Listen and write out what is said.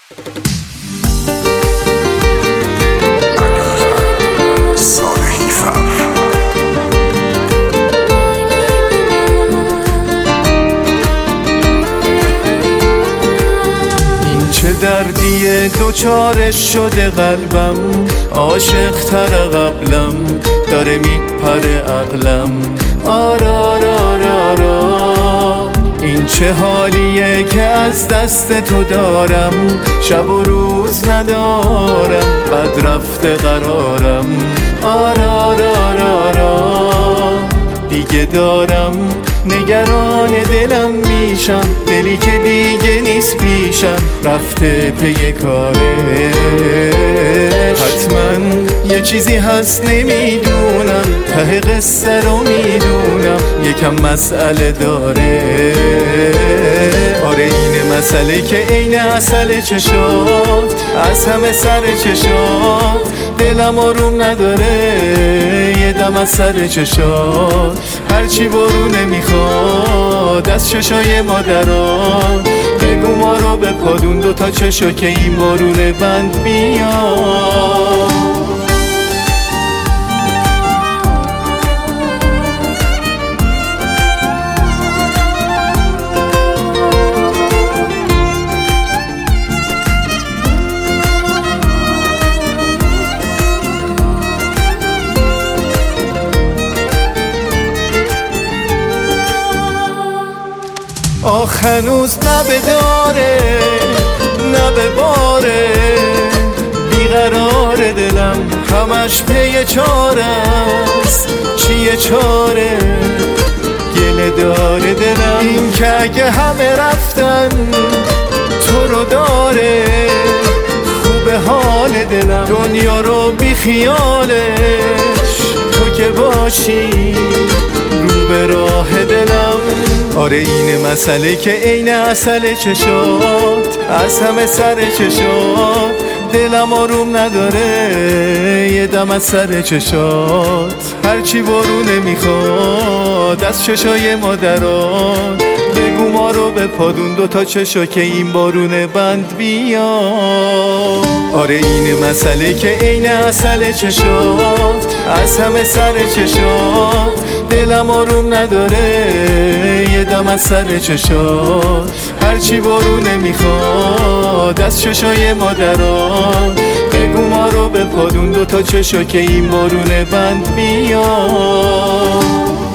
چه دردیه دوچارش شده قلبم، عاشق تر قبلم داره میپره عقلم. آرارارارا این چه حالیه که از دست تو دارم، شب و روز ندارم بد رفته قرارم. آرارارارا دیگه دارم نگران دلم میشم، دلی که دیگه نیست پیشم رفته پی کاره. حتما یه چیزی هست نمیدونم، ته قصه رو میدونم یکم مسئله داره. آره این مسئله که عین اصل چشات، از همه سر چشات دلم آروم نداره. یه دم از سر چشات هرچی برونه میخواد از چشای مادران، بگو ما رو بپادون دوتا چشا که این بارونه بند بیاد. آخ هنوز نه به داره نه به باره، بیقرار دلم همش پی چاره است. چیه چاره گله داره دلم، این که اگه همه رفتن تو رو داره. خوبه حال دلم دنیا رو بی خیالش، تو که باشی رو به راه دلم. آره این مسئله که عین اصل چشات، از همه سر چشات دلم آروم نداره. یه دم از سر چشات هرچی بارونه میخواد از چشای مادران، بگو ما رو بپادون دوتا چشا که این بارونه بند بیاد. آره این مسئله که عین اصل چشات، از همه سر چشات دلم آروم نداره. یه دم از سر چشات هرچی بارونه میخواد از چشای مادران، بگو ما رو بپادون دوتا چشا که این بارونه بند بیاد.